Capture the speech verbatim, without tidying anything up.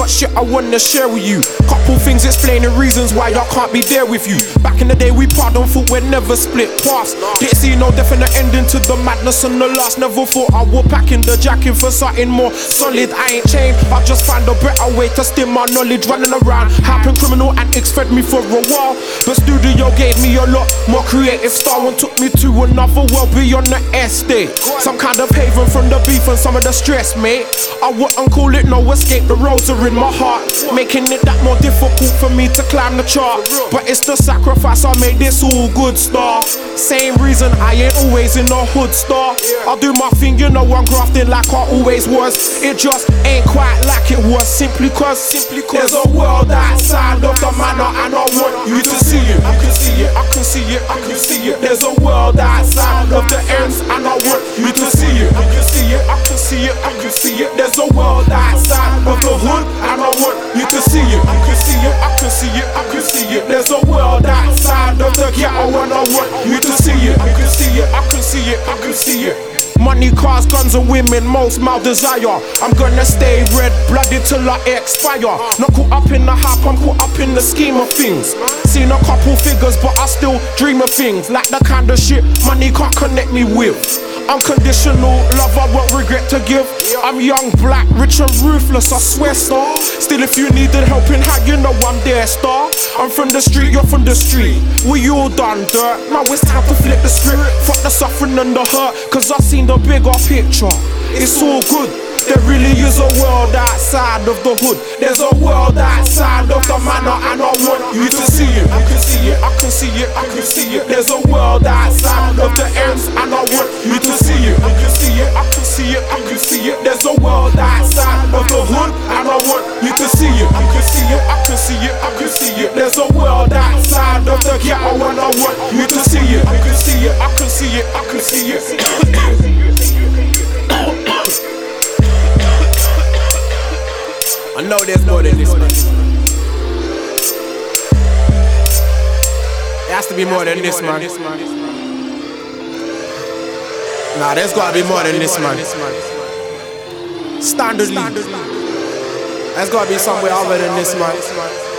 got shit I wanna share with you. Couple things explaining reasons why I can't be there with you. Back in the day we pardon, thought we'd never split paths. Didn't see no definite ending to the madness and the last. Never thought I would pack in the jacket for something more solid. I ain't chained, I just find a better way to stim my knowledge. Running around, hyping criminal antics fed me for a while, but studio gave me a lot more creative style and took me to another world beyond the estate. Some kind of haven from the beef and some of the stress, mate. I wouldn't call it no escape, the roads are in my heart, making it that more difficult for me to climb the chart. But it's the sacrifice I made this all good, star. Same reason I ain't always in the hood, star. I do my thing, you know I'm grafting like I always was. It just ain't quite like it was, simply cause, simply cause there's a world outside of the manor and I want you to see it. I can see it, I can see it, I can see it. There's a world outside of the ends and I want you to see it. I can see it, I can see it, I can see it. There's a world outside of the hood and I want you to see it. I can see it, I can see it, I can see it. There's a world outside of the ghetto and I want you to see it. I can see it, I can see it, I can see it. Money, cars, guns and women, most my desire. I'm gonna stay red-blooded till I expire. Not caught up in the hype, I'm caught up in the scheme of things. Seen a couple figures, but I still dream of things like the kind of shit money can't connect me with. Unconditional love I won't regret to give. I'm young, black, rich and ruthless, I swear, star. Still if you needed helping hand, you know I'm there, star. I'm from the street, you're from the street. We all done dirt, now it's time to flip the script. Fuck the suffering and the hurt, cause I seen the bigger picture. It's all good. There really is a world outside of the hood. There's a world outside of the manor and I want you to see it. I can see it, I can see it, I can see it. There's a world outside of the ends and I want you to see it. I can see it, I can see it, I can see it. There's a world outside of the hood and I want you to see it. I can see it, I can see it, I can see it. There's a world outside of the ghetto and I want you to see it. I can see it, I can see it, I can see it. I know there's more than this, man. It has to be more than this, man. Nah, there's gotta be more than this, man. Standardly, there's gotta be somewhere other than this, man.